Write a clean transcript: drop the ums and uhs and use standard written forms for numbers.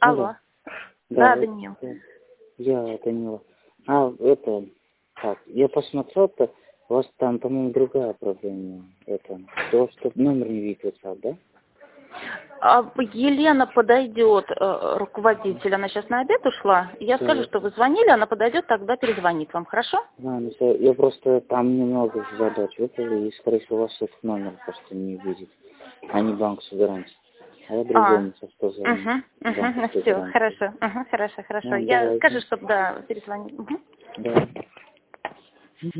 Алло. Да, Даниил. Я Данила. Так, я посмотрел-то, у вас там, по-моему, другая проблема. То, что номер не видит WhatsApp, да? Елена подойдет, руководитель, она сейчас на обед ушла. Я скажу, что вы звонили, она подойдет, тогда перезвонит вам, хорошо? Да, я просто там немного задач выполнил, и, скорее всего, у вас этот номер просто не видит, а не банк с гарантией. А я другому сейчас тоже. Все, хорошо, хорошо. Ну, Я давайте. скажу, чтобы, да, перезвонить. Да.